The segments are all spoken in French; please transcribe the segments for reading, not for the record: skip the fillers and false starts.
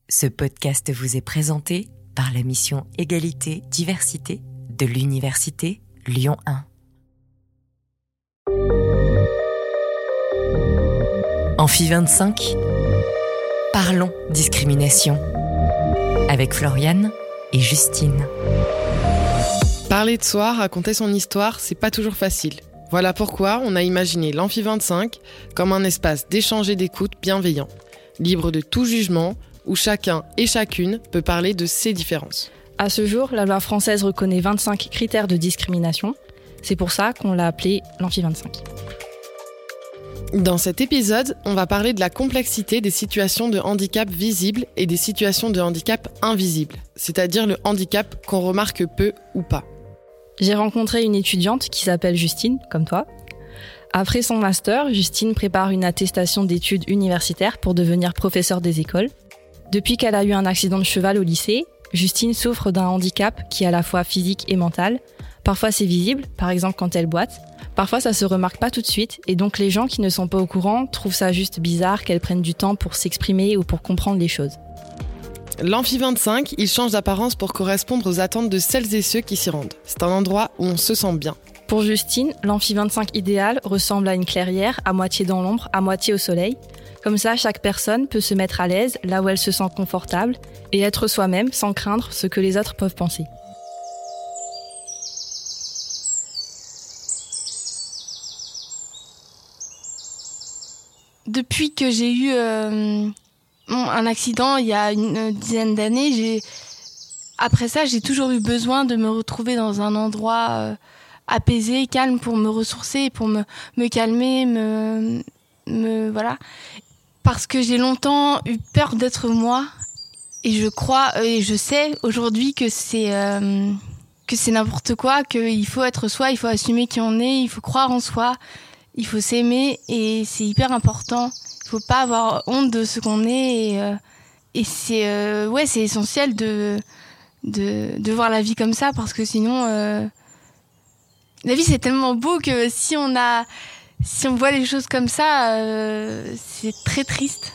Ce podcast vous est présenté par la mission Égalité, Diversité de l'Université Lyon 1. Amphi 25, parlons discrimination avec Floriane et Justine. Parler de soi, raconter son histoire, c'est pas toujours facile. Voilà pourquoi on a imaginé l'Amphi 25 comme un espace d'échange et d'écoute bienveillant, libre de tout jugement, où chacun et chacune peut parler de ses différences. À ce jour, la loi française reconnaît 25 critères de discrimination. C'est pour ça qu'on l'a appelé l'Amphi 25. Dans cet épisode, on va parler de la complexité des situations de handicap visibles et des situations de handicap invisibles, c'est-à-dire le handicap qu'on remarque peu ou pas. J'ai rencontré une étudiante qui s'appelle Justine, comme toi. Après son master, Justine prépare une attestation d'études universitaires pour devenir professeure des écoles. Depuis qu'elle a eu un accident de cheval au lycée, Justine souffre d'un handicap qui est à la fois physique et mental. Parfois c'est visible, par exemple quand elle boite. Parfois ça se remarque pas tout de suite, et donc les gens qui ne sont pas au courant trouvent ça juste bizarre qu'elle prenne du temps pour s'exprimer ou pour comprendre les choses. L'Amphi 25, il change d'apparence pour correspondre aux attentes de celles et ceux qui s'y rendent. C'est un endroit où on se sent bien. Pour Justine, l'Amphi 25 idéal ressemble à une clairière, à moitié dans l'ombre, à moitié au soleil. Comme ça, chaque personne peut se mettre à l'aise là où elle se sent confortable et être soi-même sans craindre ce que les autres peuvent penser. Depuis que j'ai eu un accident il y a une dizaine d'années, après ça, j'ai toujours eu besoin de me retrouver dans un endroit apaisé, calme, pour me ressourcer, pour me calmer, voilà. Parce que j'ai longtemps eu peur d'être moi, et je crois et je sais aujourd'hui que c'est n'importe quoi, qu'il faut être soi, il faut assumer qui on est, il faut croire en soi, il faut s'aimer, et c'est hyper important. Il faut pas avoir honte de ce qu'on est, et c'est essentiel de voir la vie comme ça, parce que sinon la vie c'est tellement beau que si on voit les choses comme ça, c'est très triste.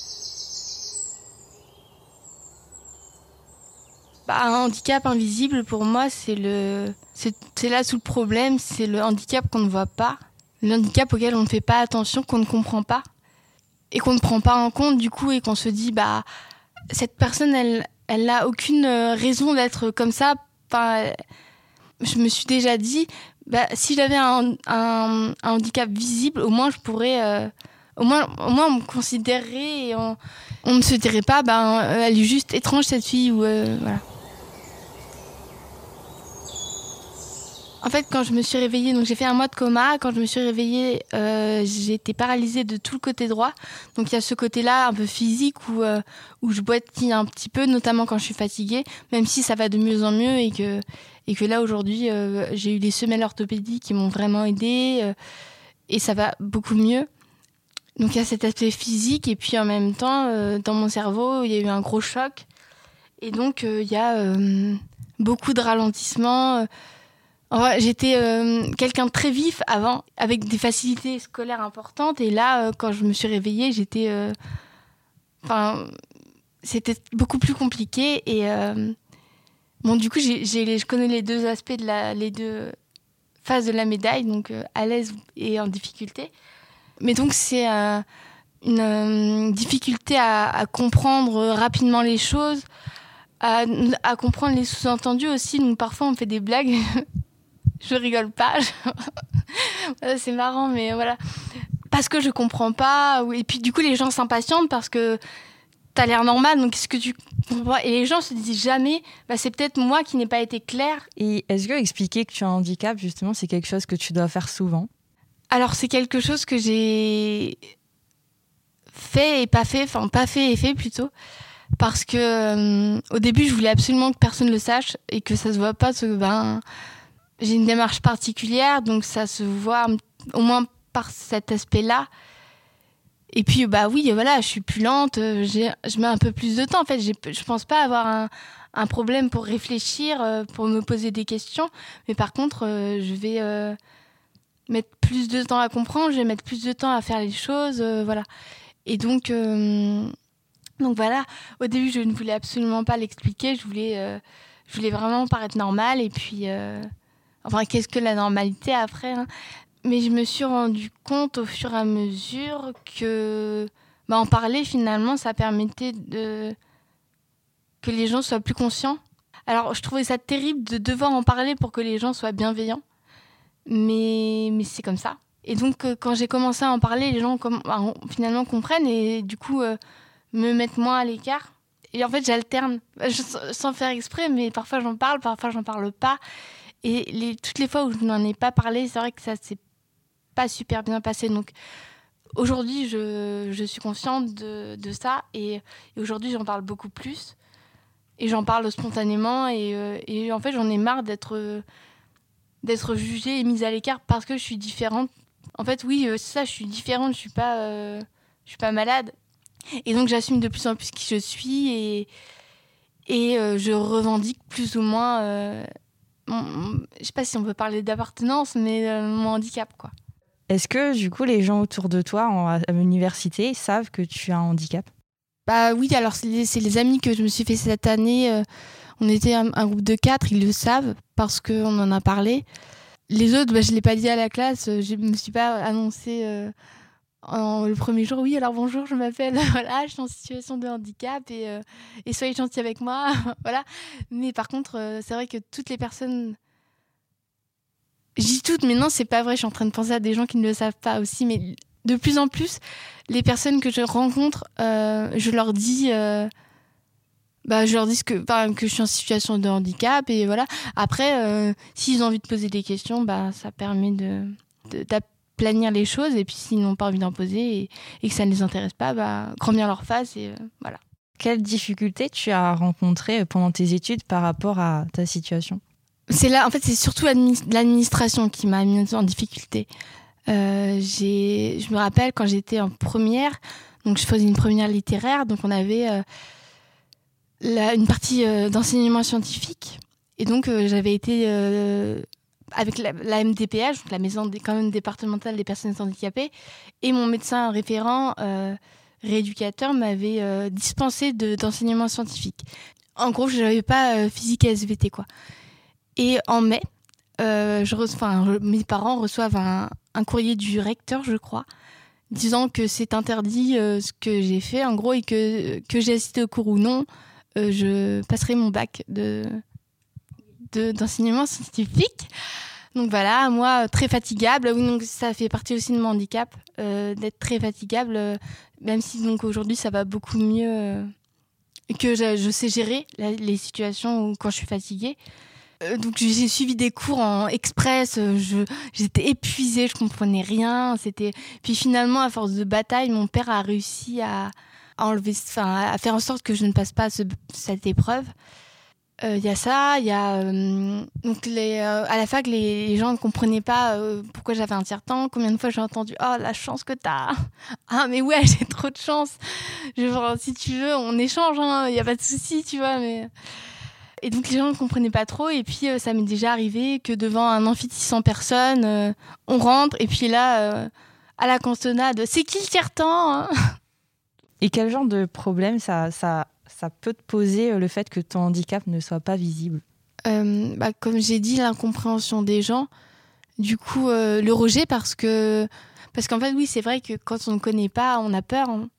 Un handicap invisible, pour moi, c'est là tout le problème, c'est le handicap qu'on ne voit pas, le handicap auquel on ne fait pas attention, qu'on ne comprend pas, et qu'on ne prend pas en compte du coup, et qu'on se dit, cette personne, elle n'a aucune raison d'être comme ça. Je me suis déjà dit, si j'avais un handicap visible, au moins je pourrais, au moins on me considérerait, et on ne se dirait pas, elle est juste étrange cette fille, ou voilà. En fait, quand je me suis réveillée, donc j'ai fait un mois de coma. Quand je me suis réveillée, j'ai été paralysée de tout le côté droit. Donc il y a ce côté-là un peu physique où je boitille un petit peu, notamment quand je suis fatiguée, même si ça va de mieux en mieux, et que là aujourd'hui, j'ai eu les semelles orthopédiques qui m'ont vraiment aidée, et ça va beaucoup mieux. Donc il y a cet aspect physique, et puis en même temps, dans mon cerveau, il y a eu un gros choc, et donc il y a beaucoup de ralentissement. J'étais quelqu'un de très vif avant, avec des facilités scolaires importantes, et là, quand je me suis réveillée, c'était beaucoup plus compliqué, et du coup, je connais les deux aspects les deux faces de la médaille, donc à l'aise et en difficulté. Mais donc, c'est une difficulté à comprendre rapidement les choses, à comprendre les sous-entendus aussi. Donc, parfois, on me fait des blagues. Je rigole pas. C'est marrant, mais voilà. Parce que je comprends pas. Et puis, du coup, les gens s'impatientent parce que t'as l'air normal, donc qu'est-ce que tu comprends pas ? Et les gens se disent jamais, c'est peut-être moi qui n'ai pas été claire. Et est-ce que expliquer que tu as un handicap, justement, c'est quelque chose que tu dois faire souvent ? Alors, c'est quelque chose que j'ai fait et pas fait, pas fait et fait plutôt. Parce que au début, je voulais absolument que personne le sache et que ça se voit pas, parce que j'ai une démarche particulière, donc ça se voit au moins par cet aspect-là. Et puis, oui, voilà, je suis plus lente, je mets un peu plus de temps. En fait, je pense pas avoir un problème pour réfléchir, pour me poser des questions. Mais par contre, je vais mettre plus de temps à comprendre, je vais mettre plus de temps à faire les choses, voilà. Et donc, Donc voilà, au début, je ne voulais absolument pas l'expliquer. Je voulais vraiment paraître normale. Et puis, enfin, qu'est-ce que la normalité après, hein. Mais je me suis rendu compte au fur et à mesure que en parler, finalement, ça permettait que les gens soient plus conscients. Alors, je trouvais ça terrible de devoir en parler pour que les gens soient bienveillants. Mais c'est comme ça. Et donc, quand j'ai commencé à en parler, les gens finalement comprennent et du coup me mettent moins à l'écart. Et en fait, j'alterne, sans faire exprès, mais parfois j'en parle, parfois j'en parle pas. Et toutes les fois où je n'en ai pas parlé, c'est vrai que ça s'est pas super bien passé. Donc, aujourd'hui, je suis consciente de ça. Et aujourd'hui, j'en parle beaucoup plus. Et j'en parle spontanément. Et en fait, j'en ai marre d'être jugée et mise à l'écart parce que je suis différente. En fait, oui, c'est ça, je suis différente, je suis pas malade. Et donc, j'assume de plus en plus qui je suis et je revendique plus ou moins, je sais pas si on peut parler d'appartenance, mais mon handicap, quoi. Est-ce que, du coup, les gens autour de toi à l'université savent que tu as un handicap ? Bah oui, alors c'est les amis que je me suis fait cette année. On était un groupe de 4, ils le savent parce qu'on en a parlé. Les autres, je ne l'ai pas dit à la classe, je ne me suis pas annoncée le premier jour. Oui, alors bonjour, je m'appelle, voilà, je suis en situation de handicap et soyez gentils avec moi. Voilà. Mais par contre, c'est vrai que toutes les personnes... Je dis toutes, mais non, c'est pas vrai, je suis en train de penser à des gens qui ne le savent pas aussi. Mais de plus en plus, les personnes que je rencontre, je leur dis... que je suis en situation de handicap et voilà. Après, s'ils ont envie de poser des questions, ça permet d'aplanir les choses. Et puis s'ils n'ont pas envie d'en poser et que ça ne les intéresse pas, grand bien leur face et voilà. Quelles difficultés tu as rencontrées pendant tes études par rapport à ta situation ? C'est là, en fait, c'est surtout l'administration qui m'a mis en difficulté. Je me rappelle quand j'étais en première, donc je faisais une première littéraire, donc on avait une partie d'enseignement scientifique. Et donc, j'avais été avec la MDPH, donc la maison quand même départementale des personnes handicapées, et mon médecin référent rééducateur m'avait dispensé d'enseignement scientifique. En gros, je n'avais pas physique et SVT, quoi. Et en mai, mes parents reçoivent un courrier du recteur, je crois, disant que c'est interdit ce que j'ai fait, en gros, et que j'ai assisté au cours ou non, je passerai mon bac d'enseignement scientifique. Donc voilà, moi, très fatigable. Oui, donc ça fait partie aussi de mon handicap, d'être très fatigable, même si donc aujourd'hui ça va beaucoup mieux, que je sais gérer les situations où, quand je suis fatiguée. Donc j'ai suivi des cours en express, j'étais épuisée, je comprenais rien. Puis finalement, à force de bataille, mon père a réussi à faire en sorte que je ne passe pas cette épreuve. Il y a ça, il y a donc à la fac, les gens ne comprenaient pas pourquoi j'avais un tiers-temps. Combien de fois j'ai entendu « Oh, la chance que t'as !» Ah, mais ouais, j'ai trop de chance. Si tu veux, on échange, il n'y a pas de souci, tu vois, mais... Et donc les gens ne comprenaient pas trop. Et puis ça m'est déjà arrivé que devant un amphi de 600 personnes, on rentre et puis là, à la cantonade, c'est qui le tiers-temps, hein ? Et quel genre de problème ça peut te poser, le fait que ton handicap ne soit pas visible ? Comme j'ai dit, l'incompréhension des gens. Du coup, le rejet parce qu'en fait, oui, c'est vrai que quand on ne connaît pas, on a peur. Hein.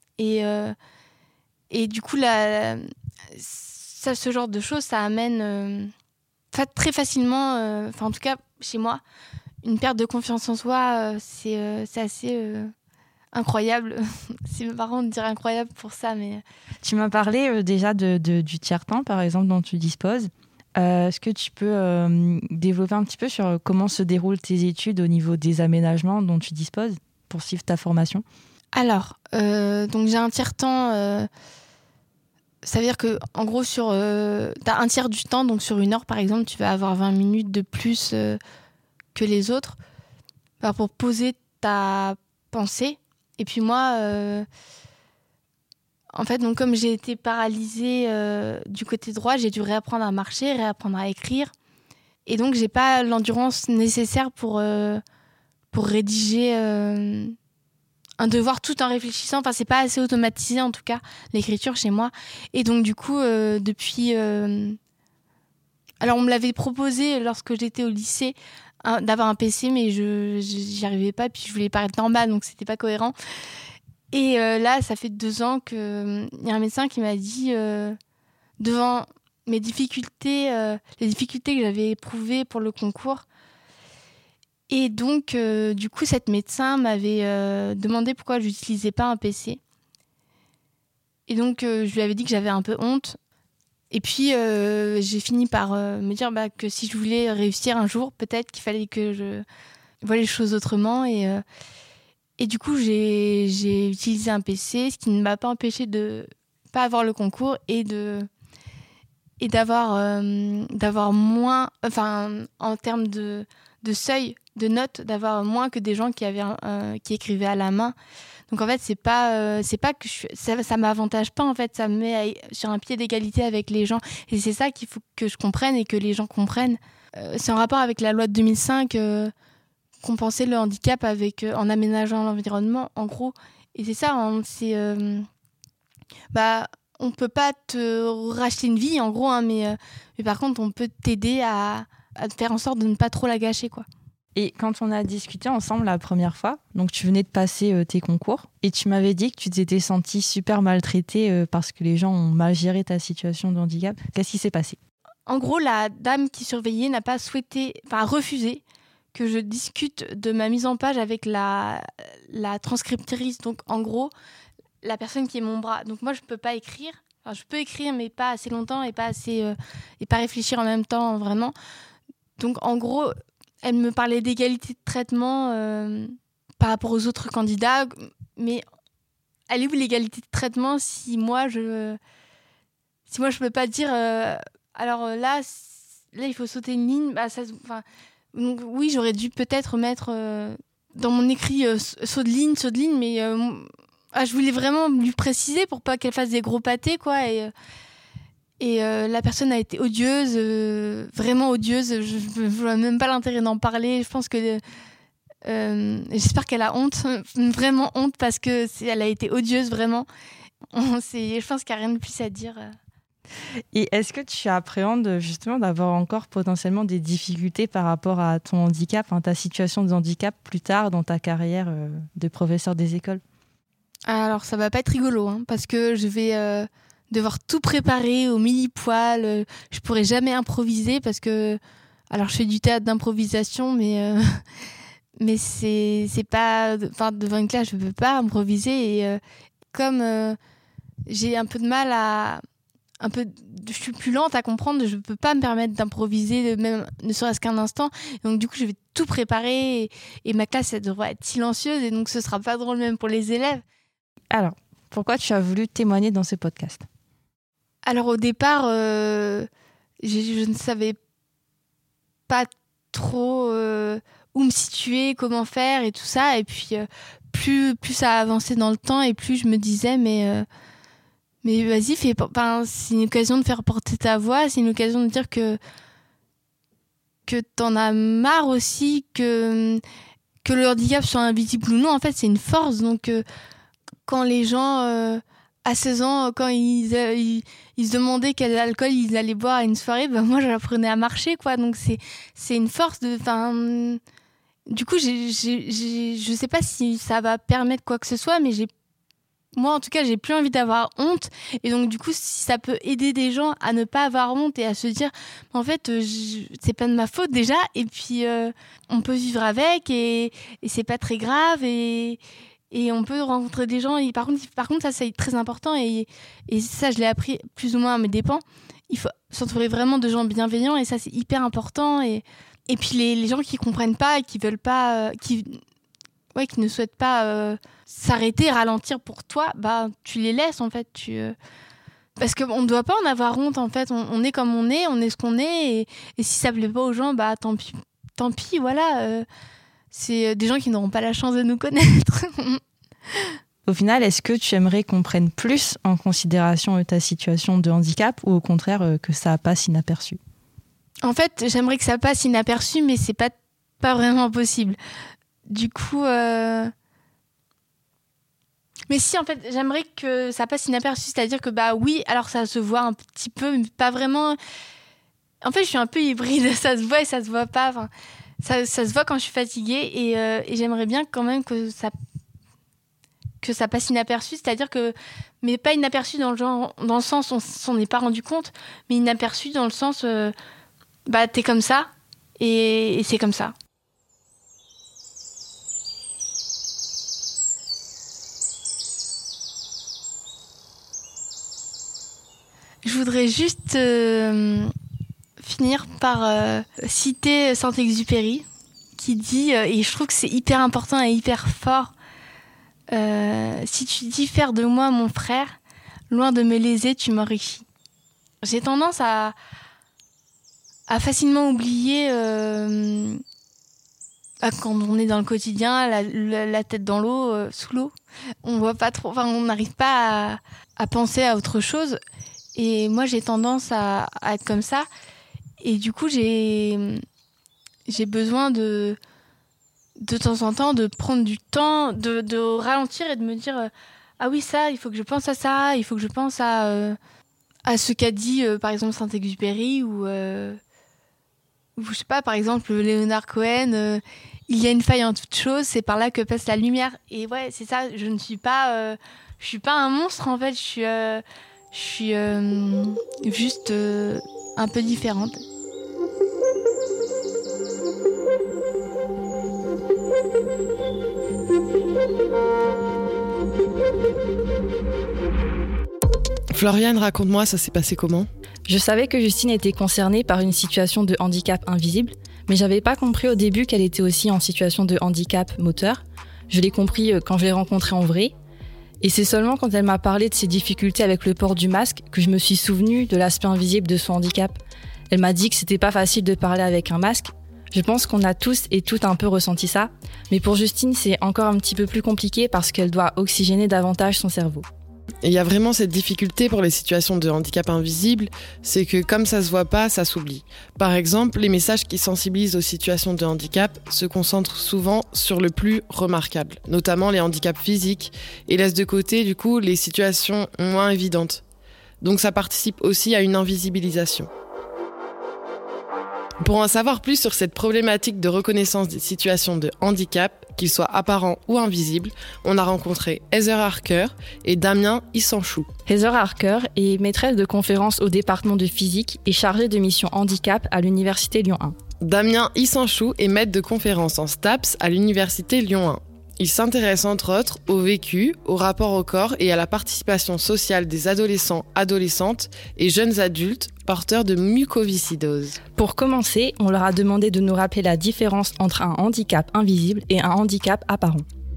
Et du coup, ce genre de choses, ça amène très facilement, en tout cas chez moi, une perte de confiance en soi. C'est assez incroyable. C'est marrant de dire incroyable pour ça, mais... Tu m'as parlé déjà du tiers-temps, par exemple, dont tu disposes. Est-ce que tu peux développer un petit peu sur comment se déroulent tes études au niveau des aménagements dont tu disposes pour suivre ta formation ? Alors, donc j'ai un tiers-temps... Ça veut dire que, en gros, t'as un tiers du temps, donc sur 1 heure, par exemple, tu vas avoir 20 minutes de plus que les autres pour poser ta pensée. Et puis moi, en fait, donc, comme j'ai été paralysée du côté droit, j'ai dû réapprendre à marcher, réapprendre à écrire. Et donc, j'ai pas l'endurance nécessaire pour rédiger un devoir tout en réfléchissant. Enfin, c'est pas assez automatisé en tout cas, l'écriture chez moi. Et donc du coup, depuis... Alors on me l'avait proposé lorsque j'étais au lycée, d'avoir un PC, mais j'y arrivais pas, puis je voulais paraître normale, donc c'était pas cohérent. Et là, ça fait 2 ans qu'il y a un médecin qui m'a dit, devant mes difficultés, les difficultés que j'avais éprouvées pour le concours. Et donc, du coup, cette médecin m'avait demandé pourquoi je n'utilisais pas un PC. Et donc, je lui avais dit que j'avais un peu honte. Et puis, j'ai fini par me dire que si je voulais réussir un jour, peut-être qu'il fallait que je voie les choses autrement. Et du coup, j'ai utilisé un PC, ce qui ne m'a pas empêché de pas avoir le concours et d'avoir moins, enfin, en termes de seuil de notes, d'avoir moins que des gens qui écrivaient à la main. Donc en fait, c'est pas que ça m'avantage pas, en fait, ça me met sur un pied d'égalité avec les gens. Et c'est ça qu'il faut que je comprenne et que les gens comprennent. C'est en rapport avec la loi de 2005, compenser le handicap en aménageant l'environnement, en gros. Et c'est ça, on peut pas te racheter une vie, en gros, hein, mais par contre, on peut t'aider à faire en sorte de ne pas trop la gâcher, quoi. Et quand on a discuté ensemble la première fois, donc tu venais de passer tes concours, et tu m'avais dit que tu t'étais sentie super maltraitée parce que les gens ont mal géré ta situation de handicap. Qu'est-ce qui s'est passé ? En gros, la dame qui surveillait n'a pas refusé que je discute de ma mise en page avec la transcriptrice. Donc, en gros, la personne qui est mon bras. Donc, moi, je peux pas écrire. Enfin, je peux écrire, mais pas assez longtemps et pas réfléchir en même temps, vraiment. Donc, en gros, elle me parlait d'égalité de traitement par rapport aux autres candidats. Mais elle est où l'égalité de traitement si moi, je peux pas dire... alors là, il faut sauter une ligne. Donc, oui, j'aurais dû peut-être mettre dans mon écrit saut de ligne, mais je voulais vraiment lui préciser pour pas qu'elle fasse des gros pâtés, quoi. Et la personne a été odieuse, vraiment odieuse. Je ne vois même pas l'intérêt d'en parler. Je pense que j'espère qu'elle a honte, vraiment honte, parce que elle a été odieuse, vraiment. Je pense qu'il n'y a rien de plus à dire. Et est-ce que tu appréhendes justement d'avoir encore potentiellement des difficultés par rapport à ton handicap, ta situation de handicap plus tard dans ta carrière de professeur des écoles ? Alors, ça va pas être rigolo, hein, parce que je vais devoir tout préparer au mille-poil. Je pourrai jamais improviser parce que... Alors, je fais du théâtre d'improvisation, mais c'est pas... Enfin, devant une classe, je peux pas improviser. Et comme j'ai un peu de mal je suis plus lente à comprendre, je peux pas me permettre d'improviser, même ne serait-ce qu'un instant. Donc du coup, je vais tout préparer et ma classe, elle devrait être silencieuse et donc ce sera pas drôle même pour les élèves. Alors, pourquoi tu as voulu témoigner dans ce podcast ? Alors au départ, je ne savais pas trop où me situer, comment faire et tout ça. Et puis plus ça a avancé dans le temps et plus je me disais mais vas-y, c'est une occasion de faire porter ta voix, c'est une occasion de dire que t'en as marre aussi, que le handicap soit invisible ou non, en fait, c'est une force. Donc, quand les gens, à 16 ans, quand ils se demandaient quel alcool ils allaient boire à une soirée, moi, j'apprenais à marcher, quoi. Donc, c'est une force du coup, je sais pas si ça va permettre quoi que ce soit, mais moi, en tout cas, j'ai plus envie d'avoir honte. Et donc, du coup, si ça peut aider des gens à ne pas avoir honte et à se dire, en fait, c'est pas de ma faute déjà. Et puis, on peut vivre avec et c'est pas très grave. Et on peut rencontrer des gens. Et par contre, ça, c'est très important. Et ça, je l'ai appris plus ou moins à mes dépens. Il faut s'entourer vraiment de gens bienveillants. Et ça, c'est hyper important. Et puis, les gens qui comprennent pas et qui veulent pas... qui ne souhaitent pas s'arrêter, ralentir pour toi, tu les laisses, en fait. Parce qu'on ne doit pas en avoir honte, en fait. On est comme on est ce qu'on est. Et si ça ne plaît pas aux gens, tant pis, voilà. C'est des gens qui n'auront pas la chance de nous connaître. Au final, est-ce que tu aimerais qu'on prenne plus en considération ta situation de handicap ou au contraire que ça passe inaperçu ? En fait, j'aimerais que ça passe inaperçu, mais c'est pas vraiment possible. Du coup, Mais si, en fait, j'aimerais que ça passe inaperçu. C'est-à-dire que, oui, alors ça se voit un petit peu, mais pas vraiment. En fait, je suis un peu hybride. Ça se voit et ça se voit pas. Enfin, ça se voit quand je suis fatiguée. Et j'aimerais bien quand même que ça passe inaperçu. C'est-à-dire que... Mais pas inaperçu dans le sens où on s'en est pas rendu compte, mais inaperçu dans le sens... t'es comme ça, et c'est comme ça. Je voudrais juste finir par citer Saint-Exupéry, qui dit, et je trouve que c'est hyper important et hyper fort, si tu diffères de moi, mon frère, loin de me léser, tu m'enrichis. J'ai tendance à facilement oublier, quand on est dans le quotidien, la tête dans l'eau, sous l'eau. On voit pas trop, on n'arrive pas à penser à autre chose. Et moi, j'ai tendance à être comme ça. Et du coup, j'ai besoin de temps en temps, de prendre du temps, de ralentir et de me dire ah oui, ça, il faut que je pense à ça, il faut que je pense à ce qu'a dit, par exemple, Saint-Exupéry ou je sais pas, par exemple, Léonard Cohen, il y a une faille en toute chose, c'est par là que passe la lumière. Et ouais, c'est ça, je ne suis pas... je suis pas un monstre, en fait, je suis juste un peu différente. Floriane, raconte-moi, ça s'est passé comment ? Je savais que Justine était concernée par une situation de handicap invisible, mais j'avais pas compris au début qu'elle était aussi en situation de handicap moteur. Je l'ai compris quand je l'ai rencontrée en vrai. Et c'est seulement quand elle m'a parlé de ses difficultés avec le port du masque que je me suis souvenue de l'aspect invisible de son handicap. Elle m'a dit que c'était pas facile de parler avec un masque. Je pense qu'on a tous et toutes un peu ressenti ça. Mais pour Justine, c'est encore un petit peu plus compliqué parce qu'elle doit oxygéner davantage son cerveau. Et il y a vraiment cette difficulté pour les situations de handicap invisible, c'est que comme ça se voit pas, ça s'oublie. Par exemple, les messages qui sensibilisent aux situations de handicap se concentrent souvent sur le plus remarquable, notamment les handicaps physiques, et laissent de côté du coup les situations moins évidentes. Donc ça participe aussi à une invisibilisation. Pour en savoir plus sur cette problématique de reconnaissance des situations de handicap, qu'ils soient apparents ou invisibles, on a rencontré Heather Harker et Damien Issanchou. Heather Harker est maîtresse de conférences au département de physique et chargée de mission handicap à l'Université Lyon 1. Damien Issanchou est maître de conférences en STAPS à l'Université Lyon 1. Il s'intéresse entre autres au vécu, au rapport au corps et à la participation sociale des adolescents, adolescentes et jeunes adultes porteurs de mucoviscidose. Pour commencer, on leur a demandé de nous rappeler la différence entre un handicap invisible et un handicap apparent.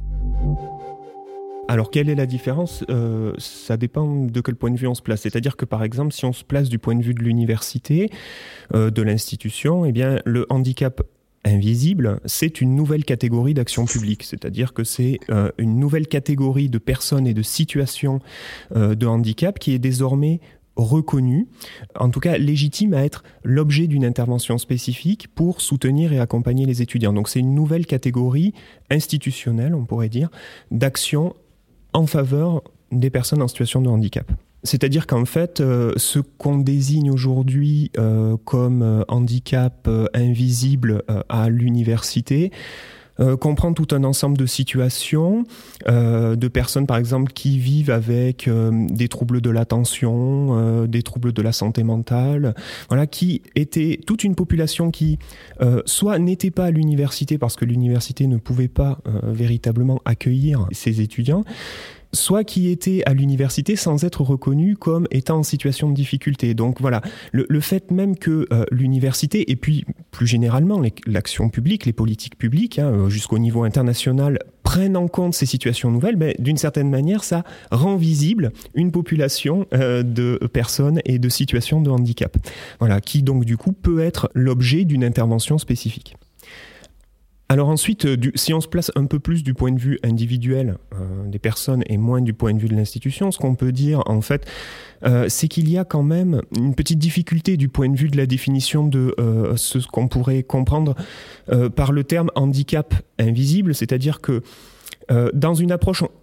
Alors, quelle est la différence ? Ça dépend de quel point de vue on se place. C'est-à-dire que, par exemple, si on se place du point de vue de l'université, de l'institution, eh bien, le handicap invisible, c'est une nouvelle catégorie d'action publique, c'est-à-dire que c'est une nouvelle catégorie de personnes et de situations de handicap qui est désormais reconnue, en tout cas légitime à être l'objet d'une intervention spécifique pour soutenir et accompagner les étudiants. Donc c'est une nouvelle catégorie institutionnelle, on pourrait dire, d'action en faveur des personnes en situation de handicap. C'est-à-dire qu'en fait, ce qu'on désigne aujourd'hui comme handicap invisible à l'université comprend tout un ensemble de situations, de personnes par exemple qui vivent avec des troubles de l'attention, des troubles de la santé mentale, voilà, qui étaient toute une population qui soit n'était pas à l'université parce que l'université ne pouvait pas véritablement accueillir ces étudiants, soit qui était à l'université sans être reconnu comme étant en situation de difficulté. Donc voilà, le fait même que l'université, et puis plus généralement l'action publique, les politiques publiques, jusqu'au niveau international, prennent en compte ces situations nouvelles, d'une certaine manière, ça rend visible une population de personnes et de situations de handicap. Voilà, qui donc du coup peut être l'objet d'une intervention spécifique. Alors ensuite, si on se place un peu plus du point de vue individuel des personnes et moins du point de vue de l'institution, ce qu'on peut dire en fait, c'est qu'il y a quand même une petite difficulté du point de vue de la définition de ce qu'on pourrait comprendre par le terme handicap invisible, c'est-à-dire que dans une approche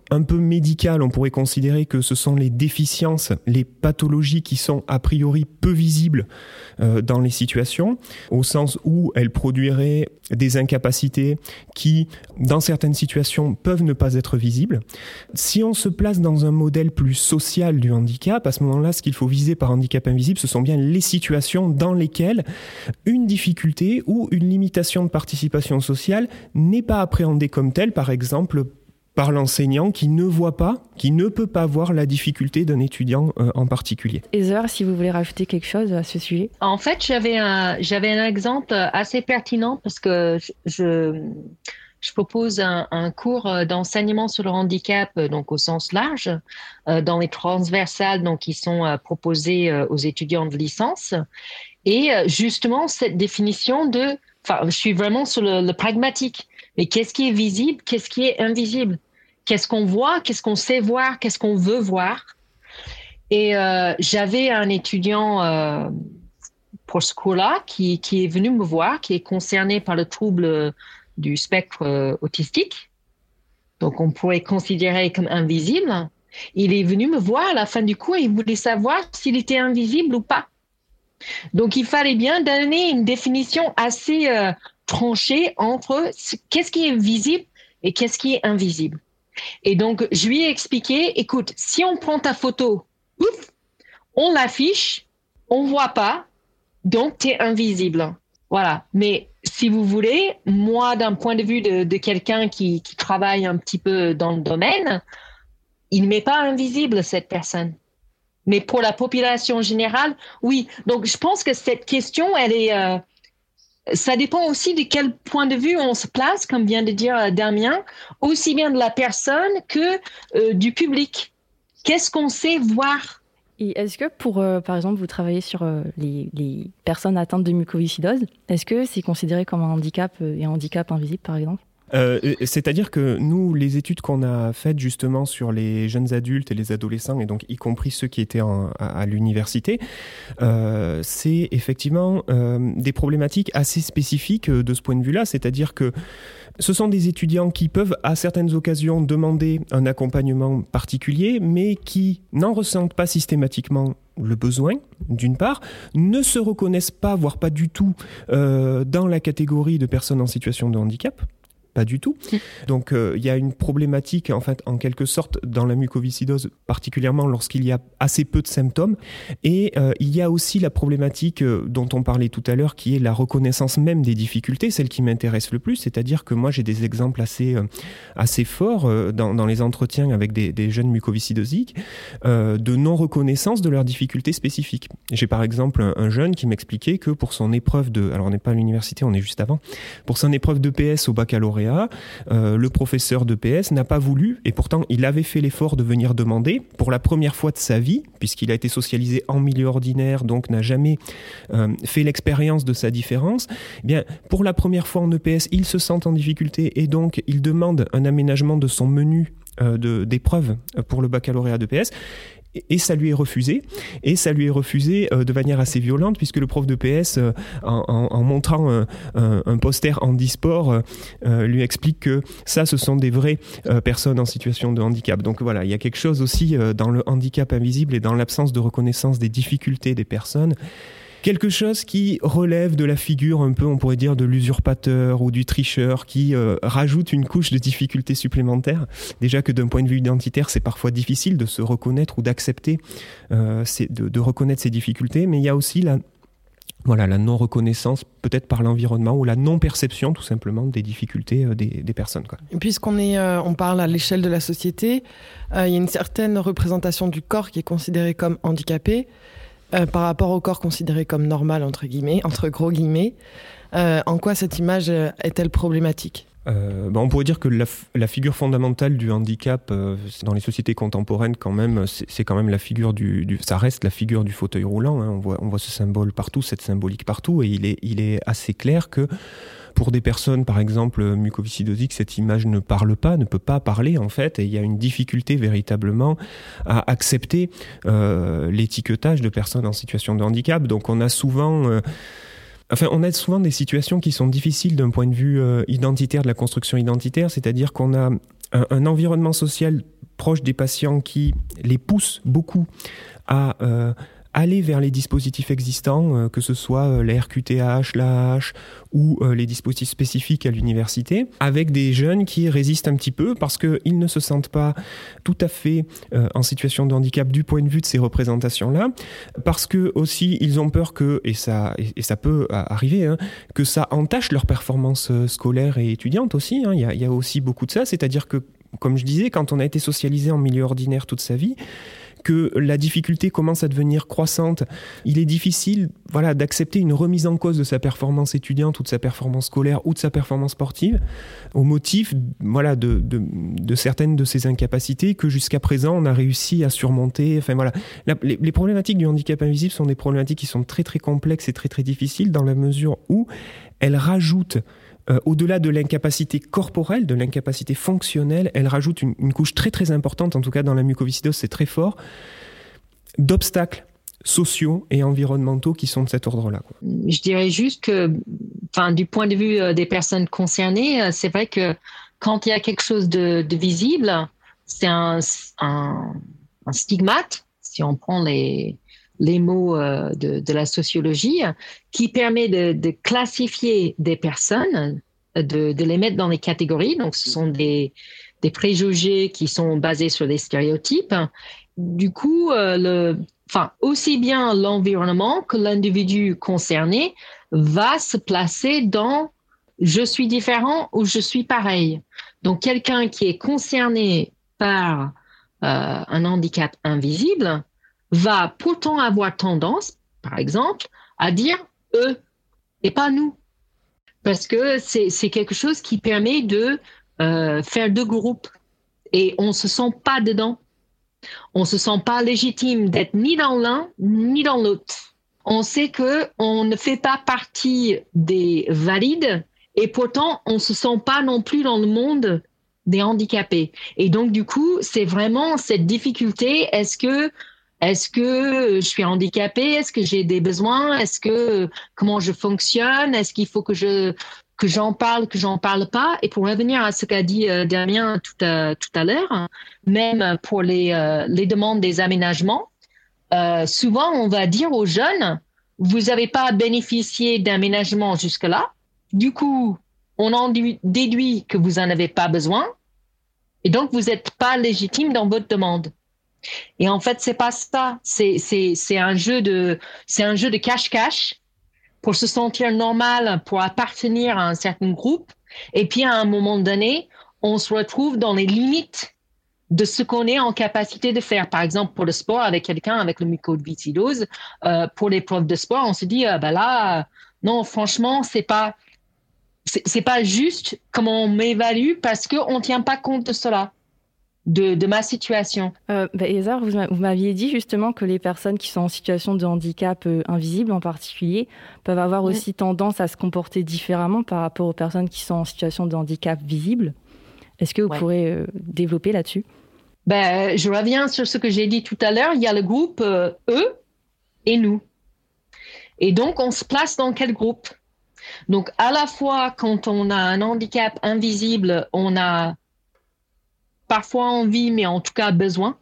un peu médicales, on pourrait considérer que ce sont les déficiences, les pathologies qui sont a priori peu visibles dans les situations, au sens où elles produiraient des incapacités qui, dans certaines situations, peuvent ne pas être visibles. Si on se place dans un modèle plus social du handicap, à ce moment-là, ce qu'il faut viser par handicap invisible, ce sont bien les situations dans lesquelles une difficulté ou une limitation de participation sociale n'est pas appréhendée comme telle, par exemple, par l'enseignant qui ne voit pas, qui ne peut pas voir la difficulté d'un étudiant en particulier. Heather, si vous voulez rajouter quelque chose à ce sujet. En fait, j'avais un exemple assez pertinent parce que je propose un cours d'enseignement sur le handicap, donc au sens large, dans les transversales, donc qui sont proposées aux étudiants de licence. Et justement, cette définition je suis vraiment sur le pragmatique. Mais qu'est-ce qui est visible? Qu'est-ce qui est invisible? Qu'est-ce qu'on voit? Qu'est-ce qu'on sait voir? Qu'est-ce qu'on veut voir? Et j'avais un étudiant pour ce cours-là qui est venu me voir, qui est concerné par le trouble du spectre autistique. Donc, on pourrait considérer comme invisible. Il est venu me voir à la fin du cours et il voulait savoir s'il était invisible ou pas. Donc, il fallait bien donner une définition assez tranchée entre qu'est-ce qui est visible et qu'est-ce qui est invisible. Et donc, je lui ai expliqué, écoute, si on prend ta photo, on l'affiche, on voit pas, donc tu es invisible. Voilà. Mais si vous voulez, moi, d'un point de vue de quelqu'un qui travaille un petit peu dans le domaine, il n'est pas invisible, cette personne. Mais pour la population générale, oui. Donc, je pense que cette question, elle est... ça dépend aussi de quel point de vue on se place, comme vient de dire Damien, aussi bien de la personne que du public. Qu'est-ce qu'on sait voir? Et est-ce que par exemple, vous travaillez sur les personnes atteintes de mucoviscidose, est-ce que c'est considéré comme un handicap et un handicap invisible, par exemple? C'est-à-dire que nous, les études qu'on a faites justement sur les jeunes adultes et les adolescents, et donc y compris ceux qui étaient à l'université, c'est effectivement des problématiques assez spécifiques de ce point de vue-là. C'est-à-dire que ce sont des étudiants qui peuvent à certaines occasions demander un accompagnement particulier, mais qui n'en ressentent pas systématiquement le besoin, d'une part, ne se reconnaissent pas, voire pas du tout, dans la catégorie de personnes en situation de handicap. Pas du tout. Donc, il y a une problématique, en fait, en quelque sorte, dans la mucoviscidose, particulièrement lorsqu'il y a assez peu de symptômes. Et il y a aussi la problématique dont on parlait tout à l'heure, qui est la reconnaissance même des difficultés, celle qui m'intéresse le plus. C'est-à-dire que moi, j'ai des exemples assez forts dans les entretiens avec des jeunes mucoviscidosiques de non-reconnaissance de leurs difficultés spécifiques. J'ai par exemple un jeune qui m'expliquait que pour son épreuve alors on n'est pas à l'université, on est juste avant, pour son épreuve d'EPS au baccalauréat, le professeur d'EPS n'a pas voulu, et pourtant il avait fait l'effort de venir demander, pour la première fois de sa vie, puisqu'il a été socialisé en milieu ordinaire, donc n'a jamais fait l'expérience de sa différence, eh bien, pour la première fois en EPS, il se sent en difficulté et donc il demande un aménagement de son menu d'épreuves pour le baccalauréat d'EPS. Et ça lui est refusé. Et ça lui est refusé de manière assez violente, puisque le prof de PS, en montrant un poster handisport, lui explique que ça, ce sont des vraies personnes en situation de handicap. Donc voilà, il y a quelque chose aussi dans le handicap invisible et dans l'absence de reconnaissance des difficultés des personnes. Quelque chose qui relève de la figure un peu, on pourrait dire, de l'usurpateur ou du tricheur qui rajoute une couche de difficultés supplémentaires. Déjà que d'un point de vue identitaire, c'est parfois difficile de se reconnaître ou d'accepter, de reconnaître ces difficultés, mais il y a aussi la non-reconnaissance peut-être par l'environnement ou la non-perception tout simplement des difficultés des personnes, quoi. On parle à l'échelle de la société, il y a une certaine représentation du corps qui est considéré comme handicapé, par rapport au corps considéré comme normal, entre gros guillemets. En quoi cette image est-elle problématique ? On pourrait dire que la figure fondamentale du handicap dans les sociétés contemporaines, quand même, c'est quand même la figure ça reste la figure du fauteuil roulant, hein. On voit ce symbole partout, cette symbolique partout, et il est assez clair que pour des personnes, par exemple, mucoviscidosiques, cette image ne peut pas parler, en fait, et il y a une difficulté véritablement à accepter l'étiquetage de personnes en situation de handicap. Donc on a souvent des situations qui sont difficiles d'un point de vue identitaire, de la construction identitaire, c'est-à-dire qu'on a un environnement social proche des patients qui les pousse beaucoup à aller vers les dispositifs existants, que ce soit la RQTH, l'AH ou les dispositifs spécifiques à l'université, avec des jeunes qui résistent un petit peu parce qu'ils ne se sentent pas tout à fait en situation de handicap du point de vue de ces représentations-là, parce que aussi ils ont peur que, et ça peut arriver, hein, que ça entache leur performance scolaire et étudiante aussi, hein. Il y a aussi beaucoup de ça, c'est-à-dire que, comme je disais, quand on a été socialisé en milieu ordinaire toute sa vie, que la difficulté commence à devenir croissante, il est difficile d'accepter une remise en cause de sa performance étudiante ou de sa performance scolaire ou de sa performance sportive au motif de certaines de ces incapacités que jusqu'à présent on a réussi à surmonter. Enfin, voilà. Les problématiques du handicap invisible sont des problématiques qui sont très très complexes et très très difficiles dans la mesure où elles rajoutent au-delà de l'incapacité corporelle, de l'incapacité fonctionnelle, elle rajoute une couche très très importante, en tout cas dans la mucoviscidose c'est très fort, d'obstacles sociaux et environnementaux qui sont de cet ordre-là. Je dirais juste que, du point de vue des personnes concernées, c'est vrai que quand il y a quelque chose de visible, c'est un stigmate, si on prend les mots de la sociologie, qui permet de classifier des personnes, de les mettre dans des catégories. Donc, ce sont des préjugés qui sont basés sur des stéréotypes. Du coup, aussi bien l'environnement que l'individu concerné va se placer dans « je suis différent » ou « je suis pareil ». Donc, quelqu'un qui est concerné par un handicap invisible va pourtant avoir tendance, par exemple, à dire « eux » et pas « nous ». Parce que c'est quelque chose qui permet de faire deux groupes et on ne se sent pas dedans. On ne se sent pas légitime d'être ni dans l'un ni dans l'autre. On sait qu'on ne fait pas partie des valides et pourtant on ne se sent pas non plus dans le monde des handicapés. Et donc du coup, c'est vraiment cette difficulté, est-ce que je suis handicapée? Est-ce que j'ai des besoins? Comment je fonctionne? Est-ce qu'il faut que j'en parle, que j'en parle pas? Et pour revenir à ce qu'a dit Damien tout à l'heure, même pour les demandes des aménagements, souvent on va dire aux jeunes, vous n'avez pas bénéficié d'aménagement jusque-là. Du coup, on en déduit que vous n'en avez pas besoin. Et donc, vous n'êtes pas légitime dans votre demande. Et en fait, c'est pas ça. C'est un jeu de cache-cache pour se sentir normal, pour appartenir à un certain groupe. Et puis, à un moment donné, on se retrouve dans les limites de ce qu'on est en capacité de faire. Par exemple, pour le sport, avec quelqu'un avec le mucoviscidose, pour les profs de sport, on se dit, non, franchement, c'est pas juste comment on m'évalue parce qu'on ne tient pas compte de cela. De ma situation. Hézard, vous m'aviez dit justement que les personnes qui sont en situation de handicap invisible en particulier peuvent avoir aussi tendance à se comporter différemment par rapport aux personnes qui sont en situation de handicap visible. Est-ce que vous pourrez développer là-dessus? Je reviens sur ce que j'ai dit tout à l'heure. Il y a le groupe eux et nous. Et donc, on se place dans quel groupe? Donc, à la fois, quand on a un handicap invisible, on a parfois envie, mais en tout cas besoin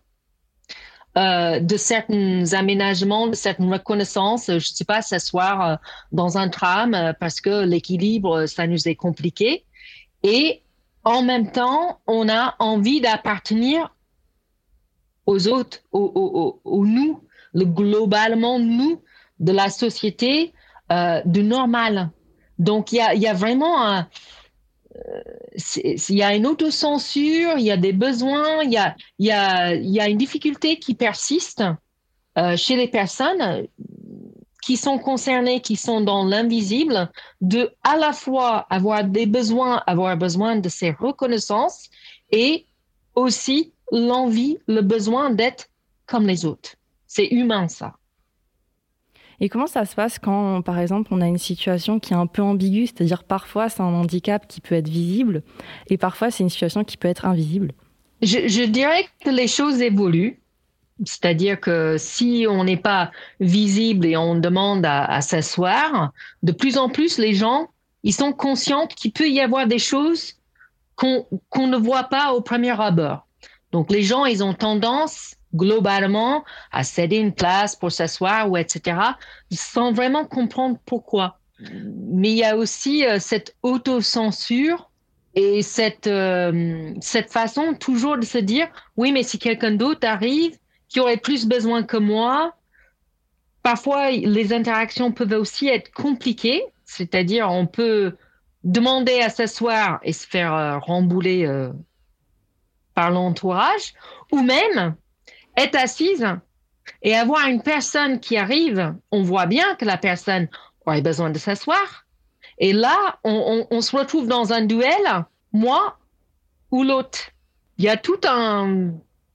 de certains aménagements, de certaines reconnaissances. Je ne sais pas, s'asseoir dans un tram parce que l'équilibre, ça nous est compliqué. Et en même temps, on a envie d'appartenir aux autres, au nous, le globalement nous de la société du normal. Donc, il y a vraiment il y a une autocensure, il y a des besoins, il y a une difficulté qui persiste chez les personnes qui sont concernées, qui sont dans l'invisible, de à la fois avoir besoin de ces reconnaissances et aussi l'envie, le besoin d'être comme les autres. C'est humain, ça. Et comment ça se passe quand, par exemple, on a une situation qui est un peu ambiguë, c'est-à-dire parfois c'est un handicap qui peut être visible et parfois c'est une situation qui peut être invisible? Je dirais que les choses évoluent, c'est-à-dire que si on n'est pas visible et on demande à s'asseoir, de plus en plus les gens, ils sont conscients qu'il peut y avoir des choses qu'on ne voit pas au premier abord. Donc, les gens, ils ont tendance, globalement, à céder une place pour s'asseoir ou etc., sans vraiment comprendre pourquoi. Mais il y a aussi cette autocensure et cette façon toujours de se dire « Oui, mais si quelqu'un d'autre arrive, qui aurait plus besoin que moi », parfois, les interactions peuvent aussi être compliquées, c'est-à-dire on peut demander à s'asseoir et se faire rembouler par l'entourage, ou même être assise et avoir une personne qui arrive, on voit bien que la personne aurait besoin de s'asseoir, et là, on se retrouve dans un duel, moi ou l'autre. Il y a tout un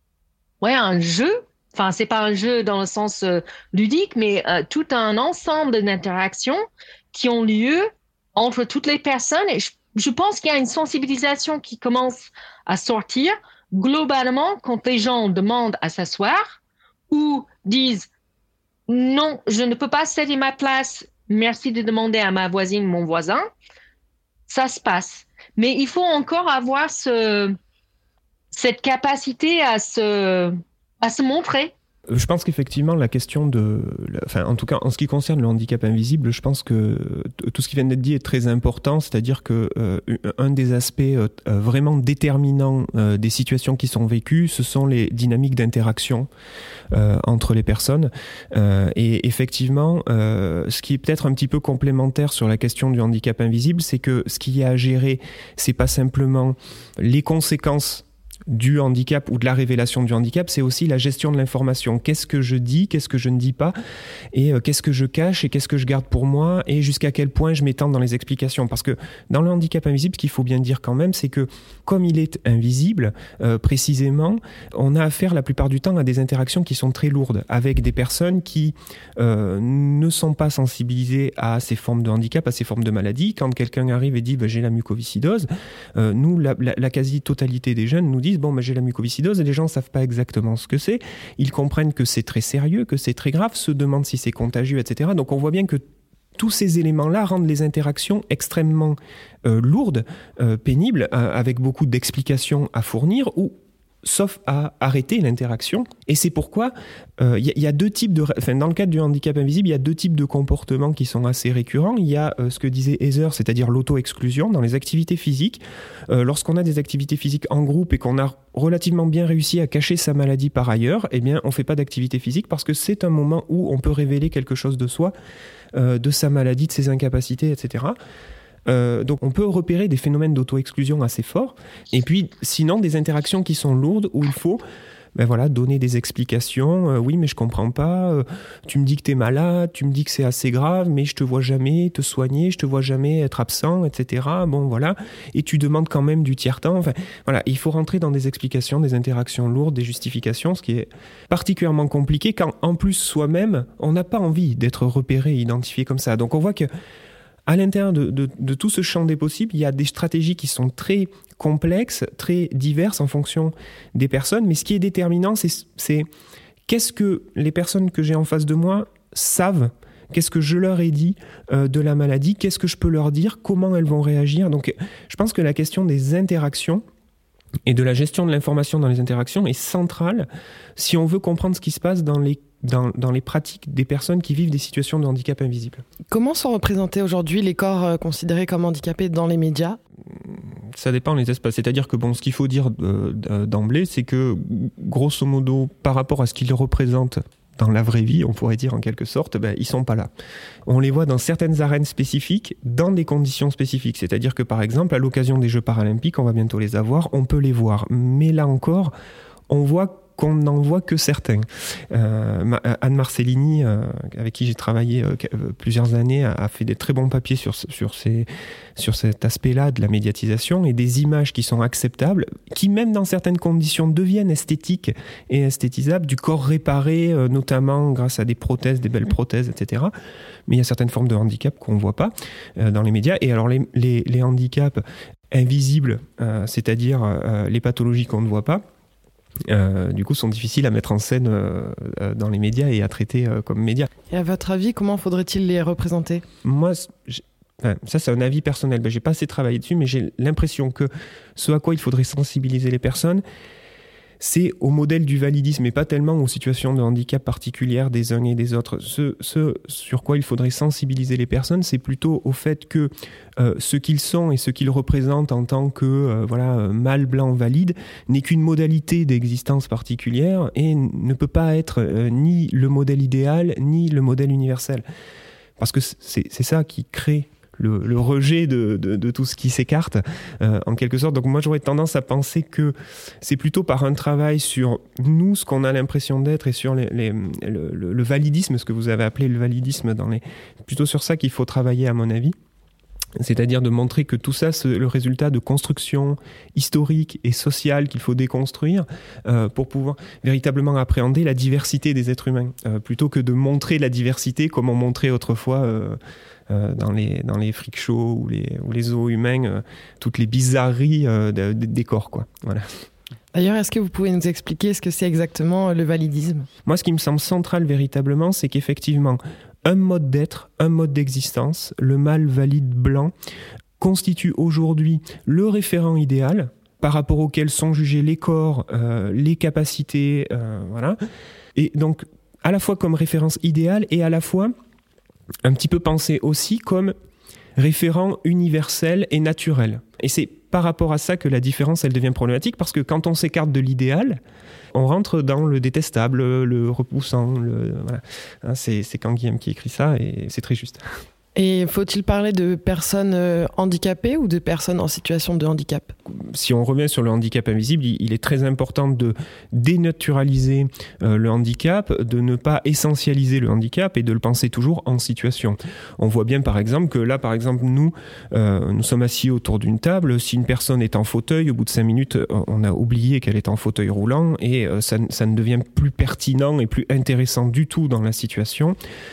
jeu. Enfin, c'est pas un jeu dans le sens ludique, mais tout un ensemble d'interactions qui ont lieu entre toutes les personnes. Et je pense qu'il y a une sensibilisation qui commence à sortir. Globalement, quand les gens demandent à s'asseoir ou disent « Non, je ne peux pas céder ma place, merci de demander à ma voisine, mon voisin », ça se passe. Mais il faut encore avoir cette capacité à se montrer. Je pense qu'effectivement, la question en tout cas, en ce qui concerne le handicap invisible, je pense que tout ce qui vient d'être dit est très important, c'est-à-dire que un des aspects vraiment déterminants des situations qui sont vécues, ce sont les dynamiques d'interaction entre les personnes. Et effectivement, ce qui est peut-être un petit peu complémentaire sur la question du handicap invisible, c'est que ce qu'il y a à gérer, c'est pas simplement les conséquences du handicap ou de la révélation du handicap, c'est aussi la gestion de l'information. Qu'est-ce que je dis, qu'est-ce que je ne dis pas, et qu'est-ce que je cache et qu'est-ce que je garde pour moi, et jusqu'à quel point je m'étends dans les explications. Parce que dans le handicap invisible, ce qu'il faut bien dire quand même, c'est que comme il est invisible, précisément, on a affaire la plupart du temps à des interactions qui sont très lourdes, avec des personnes qui ne sont pas sensibilisées à ces formes de handicap, à ces formes de maladie. Quand quelqu'un arrive et dit j'ai la mucoviscidose, nous, la quasi-totalité des jeunes nous disent j'ai la mucoviscidose, et les gens ne savent pas exactement ce que c'est. Ils comprennent que c'est très sérieux, que c'est très grave, se demandent si c'est contagieux, etc. Donc on voit bien que tous ces éléments-là rendent les interactions extrêmement lourdes, pénibles, avec beaucoup d'explications à fournir, sauf à arrêter l'interaction. Et c'est pourquoi y a deux types dans le cadre du handicap invisible, il y a deux types de comportements qui sont assez récurrents. Il y a ce que disait Heather, c'est-à-dire l'auto-exclusion dans les activités physiques. Lorsqu'on a des activités physiques en groupe et qu'on a relativement bien réussi à cacher sa maladie par ailleurs, eh bien, on ne fait pas d'activité physique parce que c'est un moment où on peut révéler quelque chose de soi, de sa maladie, de ses incapacités, etc. Donc on peut repérer des phénomènes d'auto-exclusion assez forts, et puis sinon des interactions qui sont lourdes où il faut donner des explications. Oui, mais je comprends pas, tu me dis que t'es malade, tu me dis que c'est assez grave, mais je te vois jamais te soigner, je te vois jamais être absent, etc. Et tu demandes quand même du tiers-temps. Il faut rentrer dans des explications, des interactions lourdes, des justifications, ce qui est particulièrement compliqué quand en plus soi-même on n'a pas envie d'être repéré, identifié comme ça. Donc on voit que à l'intérieur de tout ce champ des possibles, il y a des stratégies qui sont très complexes, très diverses en fonction des personnes. Mais ce qui est déterminant, c'est qu'est-ce que les personnes que j'ai en face de moi savent, qu'est-ce que je leur ai dit de la maladie, qu'est-ce que je peux leur dire, comment elles vont réagir. Donc je pense que la question des interactions et de la gestion de l'information dans les interactions est centrale si on veut comprendre ce qui se passe dans les pratiques des personnes qui vivent des situations de handicap invisible. Comment sont représentés aujourd'hui les corps considérés comme handicapés dans les médias ? Ça dépend des espaces. C'est-à-dire que ce qu'il faut dire d'emblée, c'est que grosso modo, par rapport à ce qu'ils représentent dans la vraie vie, on pourrait dire en quelque sorte, ils sont pas là. On les voit dans certaines arènes spécifiques, dans des conditions spécifiques. C'est-à-dire que par exemple, à l'occasion des Jeux paralympiques, on va bientôt les avoir, on peut les voir. Mais là encore, on voit qu'on n'en voit que certains. Anne Marcellini, avec qui j'ai travaillé plusieurs années, a fait des très bons papiers sur cet aspect-là de la médiatisation et des images qui sont acceptables, qui même dans certaines conditions deviennent esthétiques et esthétisables, du corps réparé, notamment grâce à des prothèses, des belles prothèses, etc. Mais il y a certaines formes de handicap qu'on ne voit pas dans les médias. Et alors les handicaps invisibles, c'est-à-dire les pathologies qu'on ne voit pas, du coup sont difficiles à mettre en scène dans les médias et à traiter comme médias. Et à votre avis, comment faudrait-il les représenter ? Moi, enfin, ça c'est un avis personnel, j'ai pas assez travaillé dessus, mais j'ai l'impression que ce à quoi il faudrait sensibiliser les personnes, c'est au modèle du validisme et pas tellement aux situations de handicap particulières des uns et des autres. Ce sur quoi il faudrait sensibiliser les personnes, c'est plutôt au fait que ce qu'ils sont et ce qu'ils représentent en tant que mâle blanc valide n'est qu'une modalité d'existence particulière et ne peut pas être ni le modèle idéal ni le modèle universel. Parce que c'est ça qui crée le rejet de tout ce qui s'écarte, en quelque sorte. Donc moi, j'aurais tendance à penser que c'est plutôt par un travail sur nous, ce qu'on a l'impression d'être, et sur le validisme, ce que vous avez appelé le validisme, plutôt sur ça qu'il faut travailler, à mon avis. C'est-à-dire de montrer que tout ça, c'est le résultat de constructions historiques et sociales qu'il faut déconstruire pour pouvoir véritablement appréhender la diversité des êtres humains, plutôt que de montrer la diversité comme on montrait autrefois dans les freak shows ou les zoos humains, toutes les bizarreries des corps, quoi. Voilà. D'ailleurs, est-ce que vous pouvez nous expliquer ce que c'est exactement le validisme ? Moi, ce qui me semble central véritablement, c'est qu'effectivement, un mode d'être, un mode d'existence, le mâle valide blanc, constitue aujourd'hui le référent idéal par rapport auquel sont jugés les corps, les capacités, voilà. Et donc, à la fois comme référence idéale et à la fois un petit peu pensé aussi comme référent universel et naturel. Et c'est par rapport à ça que la différence, elle devient problématique, parce que quand on s'écarte de l'idéal, on rentre dans le détestable, le repoussant. Voilà. C'est Canguilhem qui écrit ça, et c'est très juste. Et faut-il parler de personnes handicapées ou de personnes en situation de handicap ? Si on revient sur le handicap invisible, il est très important de dénaturaliser le handicap, de ne pas essentialiser le handicap et de le penser toujours en situation. On voit bien par exemple que là, par exemple, nous sommes assis autour d'une table. Si une personne est en fauteuil, au bout de 5 minutes, on a oublié qu'elle est en fauteuil roulant et ça ne devient plus pertinent et plus intéressant du tout dans la situation.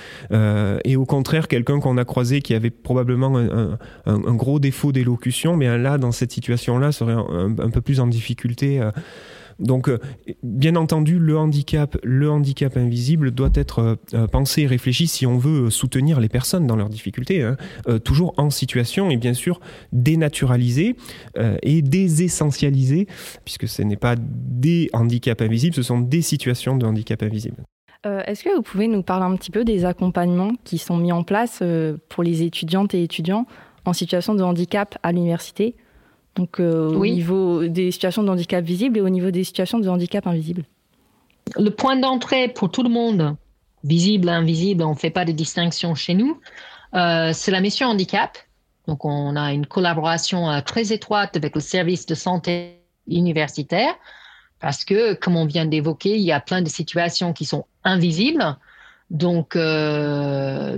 Et au contraire, quelqu'un qu'on a croisé qui avait probablement un gros défaut d'élocution, mais là, dans cette situation-là, serait un peu plus en difficulté. Donc, bien entendu, le handicap invisible doit être pensé et réfléchi si on veut soutenir les personnes dans leurs difficultés, toujours en situation, et bien sûr dénaturaliser et désessentialiser, puisque ce n'est pas des handicaps invisibles, ce sont des situations de handicap invisible. Est-ce que vous pouvez nous parler un petit peu des accompagnements qui sont mis en place pour les étudiantes et étudiants en situation de handicap à l'université ? Donc au niveau des situations de handicap visibles et au niveau des situations de handicap invisible. Le point d'entrée pour tout le monde, visible, invisible, on ne fait pas de distinction chez nous, c'est la mission handicap. Donc on a une collaboration très étroite avec le service de santé universitaire. Parce que, comme on vient d'évoquer, il y a plein de situations qui sont invisibles. Donc, à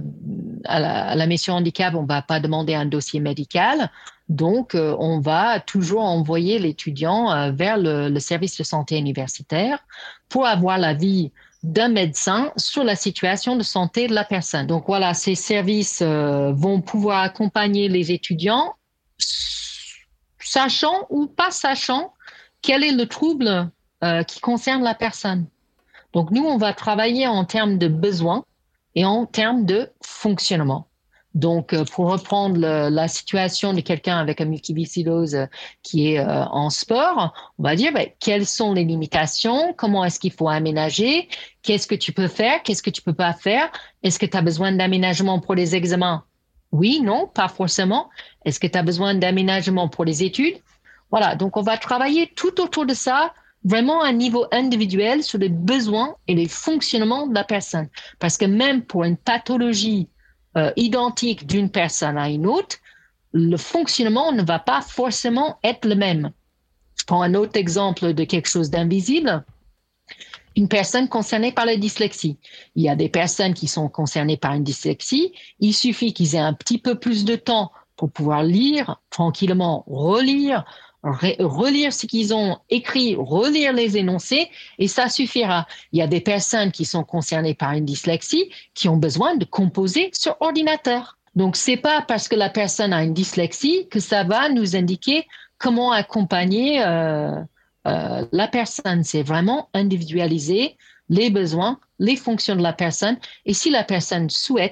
la mission handicap, on ne va pas demander un dossier médical. Donc, on va toujours envoyer l'étudiant vers le service de santé universitaire pour avoir l'avis d'un médecin sur la situation de santé de la personne. Donc, voilà, ces services vont pouvoir accompagner les étudiants, sachant ou pas sachant quel est le trouble qui concerne la personne. Donc, nous, on va travailler en termes de besoins et en termes de fonctionnement. Donc, pour reprendre la situation de quelqu'un avec un multiviscidose qui est en sport, on va dire quelles sont les limitations, comment est-ce qu'il faut aménager, qu'est-ce que tu peux faire, qu'est-ce que tu peux pas faire, est-ce que tu as besoin d'aménagement pour les examens? Oui, non, pas forcément. Est-ce que tu as besoin d'aménagement pour les études? Voilà, donc on va travailler tout autour de ça, vraiment à un niveau individuel sur les besoins et les fonctionnements de la personne. Parce que même pour une pathologie identique d'une personne à une autre, le fonctionnement ne va pas forcément être le même. Je prends un autre exemple de quelque chose d'invisible. Une personne concernée par la dyslexie. Il y a des personnes qui sont concernées par une dyslexie. Il suffit qu'ils aient un petit peu plus de temps pour pouvoir lire tranquillement, relire ce qu'ils ont écrit, relire les énoncés, et ça suffira. Il y a des personnes qui sont concernées par une dyslexie qui ont besoin de composer sur ordinateur. Donc, c'est pas parce que la personne a une dyslexie que ça va nous indiquer comment accompagner la personne. C'est vraiment individualiser les besoins, les fonctions de la personne. Et si la personne souhaite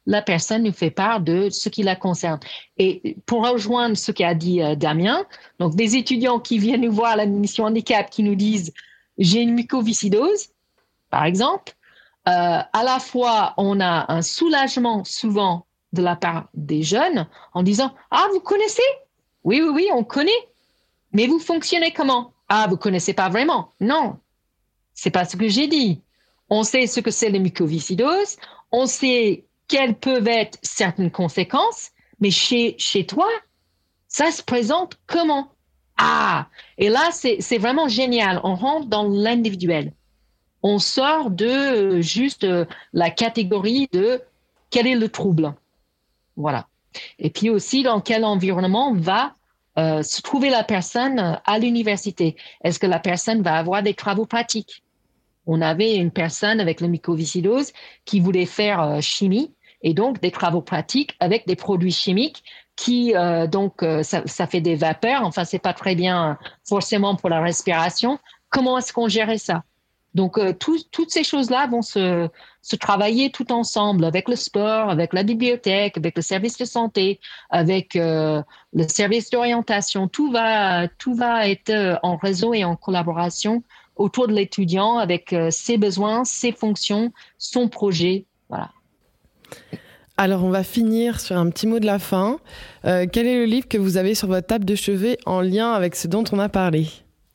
la personne nous fait part de ce qui la concerne. Et pour rejoindre ce qu'a dit Damien, donc des étudiants qui viennent nous voir à la mission handicap qui nous disent « j'ai une mucoviscidose », par exemple, à la fois on a un soulagement souvent de la part des jeunes en disant « ah, vous connaissez ? Oui, on connaît. Mais vous fonctionnez comment ? Ah, vous connaissez pas vraiment. Non, c'est pas ce que j'ai dit. On sait ce que c'est la mucoviscidose, on sait quelles peuvent être certaines conséquences, mais chez toi, ça se présente comment ? Ah, et là, c'est vraiment génial. On rentre dans l'individuel. On sort de juste la catégorie de quel est le trouble. Voilà. Et puis aussi, dans quel environnement va se trouver la personne à l'université. Est-ce que la personne va avoir des travaux pratiques ? On avait une personne avec la mucoviscidose qui voulait faire chimie et donc des travaux pratiques avec des produits chimiques qui ça fait des vapeurs. Enfin, c'est pas très bien forcément pour la respiration. Comment est-ce qu'on gérait ça ? Donc, toutes ces choses-là vont se travailler tout ensemble avec le sport, avec la bibliothèque, avec le service de santé, avec le service d'orientation. Tout va être en réseau et en collaboration autour de l'étudiant avec ses besoins, ses fonctions, son projet. Voilà. Alors, on va finir sur un petit mot de la fin. Quel est le livre que vous avez sur votre table de chevet en lien avec ce dont on a parlé ?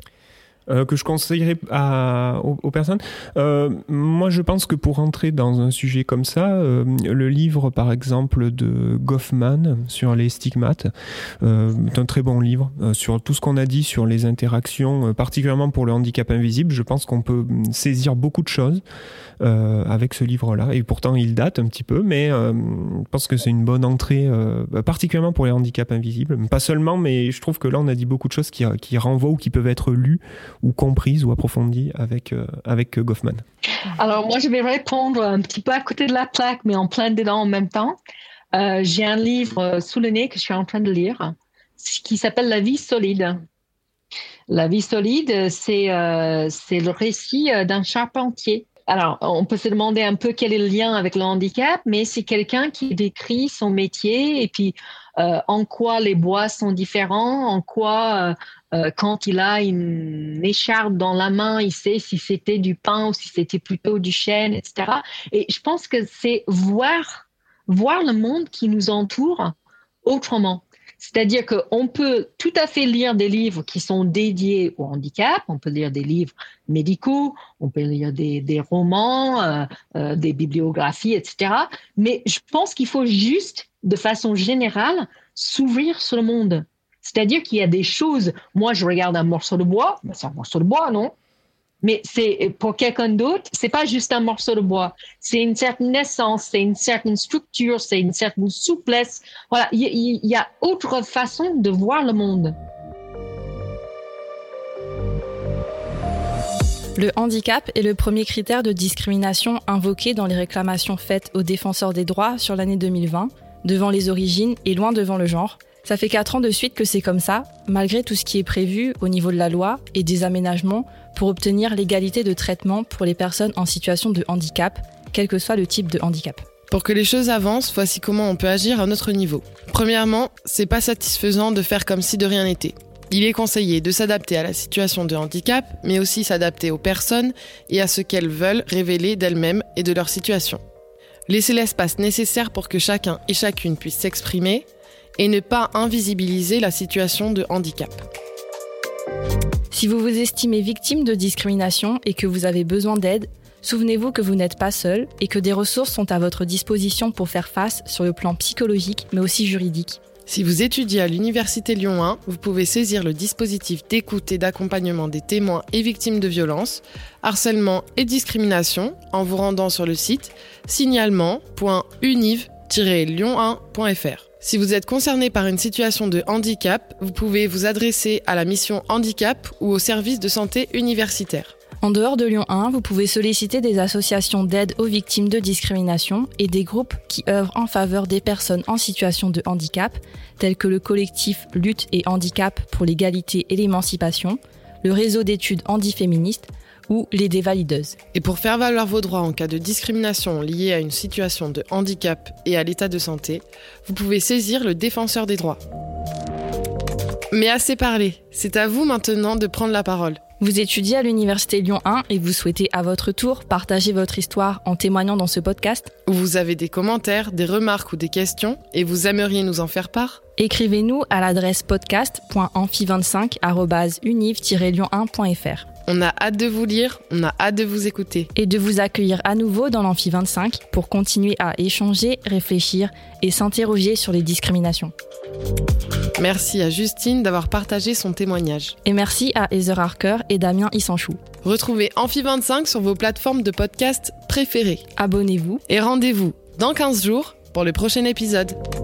Que je conseillerais aux personnes. Moi, je pense que pour entrer dans un sujet comme ça, le livre, par exemple, de Goffman sur les stigmates est un très bon livre sur tout ce qu'on a dit sur les interactions, particulièrement pour le handicap invisible. Je pense qu'on peut saisir beaucoup de choses avec ce livre-là. Et pourtant, il date un petit peu, mais je pense que c'est une bonne entrée, particulièrement pour les handicaps invisibles. Pas seulement, mais je trouve que là, on a dit beaucoup de choses qui renvoient ou qui peuvent être lues ou comprises ou approfondies avec Goffman. Alors moi, je vais répondre un petit peu à côté de la plaque, mais en plein dedans en même temps. J'ai un livre sous le nez que je suis en train de lire, qui s'appelle La vie solide. La vie solide, c'est le récit d'un charpentier. Alors, on peut se demander un peu quel est le lien avec le handicap, mais c'est quelqu'un qui décrit son métier et puis en quoi les bois sont différents, en quoi quand il a une écharpe dans la main, il sait si c'était du pin ou si c'était plutôt du chêne, etc. Et je pense que c'est voir le monde qui nous entoure autrement. C'est-à-dire qu'on peut tout à fait lire des livres qui sont dédiés au handicap, on peut lire des livres médicaux, on peut lire des romans, des bibliographies, etc. Mais je pense qu'il faut juste, de façon générale, s'ouvrir sur le monde. C'est-à-dire qu'il y a des choses, moi je regarde un morceau de bois, c'est un morceau de bois, non ? Mais c'est pour quelqu'un d'autre, c'est pas juste un morceau de bois. C'est une certaine essence, c'est une certaine structure, c'est une certaine souplesse. Voilà, il y a autre façon de voir le monde. Le handicap est le premier critère de discrimination invoqué dans les réclamations faites aux défenseurs des droits sur l'année 2020, devant les origines et loin devant le genre. Ça fait 4 ans de suite que c'est comme ça, malgré tout ce qui est prévu au niveau de la loi et des aménagements pour obtenir l'égalité de traitement pour les personnes en situation de handicap, quel que soit le type de handicap. Pour que les choses avancent, voici comment on peut agir à notre niveau. Premièrement, c'est pas satisfaisant de faire comme si de rien n'était. Il est conseillé de s'adapter à la situation de handicap, mais aussi s'adapter aux personnes et à ce qu'elles veulent révéler d'elles-mêmes et de leur situation. Laisser l'espace nécessaire pour que chacun et chacune puisse s'exprimer et ne pas invisibiliser la situation de handicap. Si vous vous estimez victime de discrimination et que vous avez besoin d'aide, souvenez-vous que vous n'êtes pas seul et que des ressources sont à votre disposition pour faire face sur le plan psychologique mais aussi juridique. Si vous étudiez à l'Université Lyon 1, vous pouvez saisir le dispositif d'écoute et d'accompagnement des témoins et victimes de violences, harcèlement et discrimination en vous rendant sur le site signalement.univ-lyon1.fr. Si vous êtes concerné par une situation de handicap, vous pouvez vous adresser à la mission handicap ou au service de santé universitaire. En dehors de Lyon 1, vous pouvez solliciter des associations d'aide aux victimes de discrimination et des groupes qui œuvrent en faveur des personnes en situation de handicap, tels que le collectif Lutte et Handicap pour l'égalité et l'émancipation, le réseau d'études handiféministes ou les dévalideuses. Et pour faire valoir vos droits en cas de discrimination liée à une situation de handicap et à l'état de santé, vous pouvez saisir le défenseur des droits. Mais assez parlé, c'est à vous maintenant de prendre la parole. Vous étudiez à l'Université Lyon 1 et vous souhaitez à votre tour partager votre histoire en témoignant dans ce podcast ? Ou vous avez des commentaires, des remarques ou des questions et vous aimeriez nous en faire part ? Écrivez-nous à l'adresse podcast.amphi25@univ-lyon1.fr. On a hâte de vous lire, on a hâte de vous écouter. Et de vous accueillir à nouveau dans l'Amphi 25 pour continuer à échanger, réfléchir et s'interroger sur les discriminations. Merci à Justine d'avoir partagé son témoignage. Et merci à Heather Harker et Damien Issanchou. Retrouvez Amphi 25 sur vos plateformes de podcast préférées. Abonnez-vous Et rendez-vous dans 15 jours pour le prochain épisode.